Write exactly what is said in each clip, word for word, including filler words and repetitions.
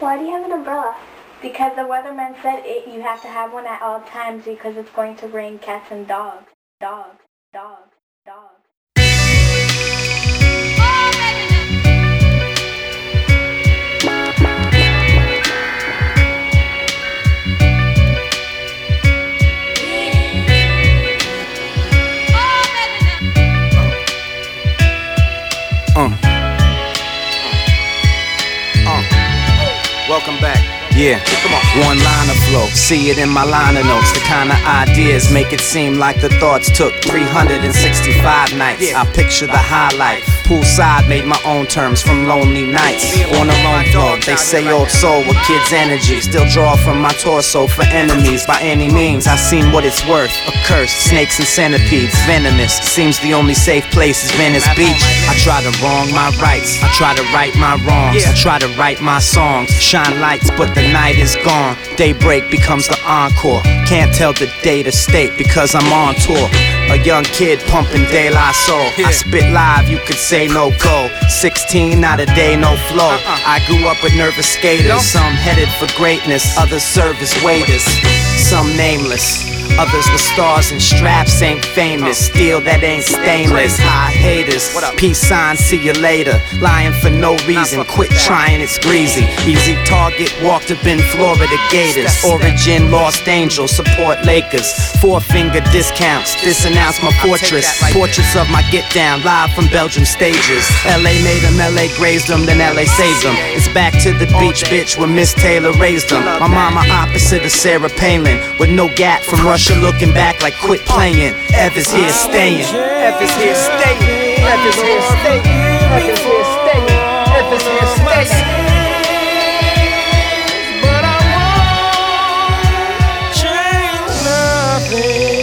Why do you have an umbrella? Because the weatherman said it, you have to have one at all times because it's going to rain cats and dogs. Dogs, dogs, dogs. Uh. Uh. Welcome back. Yeah, come on. One liner flow, see it in my liner notes. The kind of ideas make it seem like the thoughts took three hundred sixty-five nights. I picture the highlight. Poolside made my own terms from lonely nights. On a lone floor, they say old soul with kids' energy. Still draw from my torso for enemies. By any means, I've seen what it's worth. Accursed, snakes and centipedes, venomous. Seems the only safe place is Venice Beach. I try to wrong my rights, I try to right my wrongs. I try to write my songs, shine lights, but the night is gone. Daybreak becomes the encore. Can't tell the day to state because I'm on tour. A young kid pumping De La Soul. I spit live, you could say no go. Sixteen, not a day, no flow. I grew up with nervous skaters. Some headed for greatness, others service waiters. Some nameless, others with stars and straps ain't famous. Steel that ain't stainless. High haters, peace sign, see you later. Lying for no reason, quit trying, it's greasy. Easy target, walked up in Florida Gators. Origin, Lost Angels, support Lakers. Four finger discounts, disannounce my fortress. Portraits of my get down, live from Belgium stages. L A made them, L A grazed them, then L A saved them. It's back to the beach, bitch, where Miss Taylor raised them. My mama opposite of Sarah Palin, with no gap from Russia looking back like quit playing. Ev is here staying. Ev is here staying. Ev is here staying. Ev is here staying. Ev is here staying. But I won't change nothing.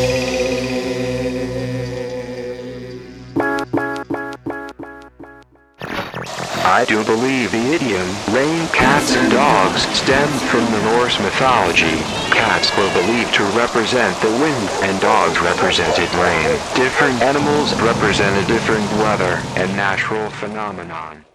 I do believe the idiom, rain, cats, and dogs, stemmed from the Norse mythology. Cats were believed to represent the wind, and dogs represented rain. Different animals represented different weather and natural phenomenon.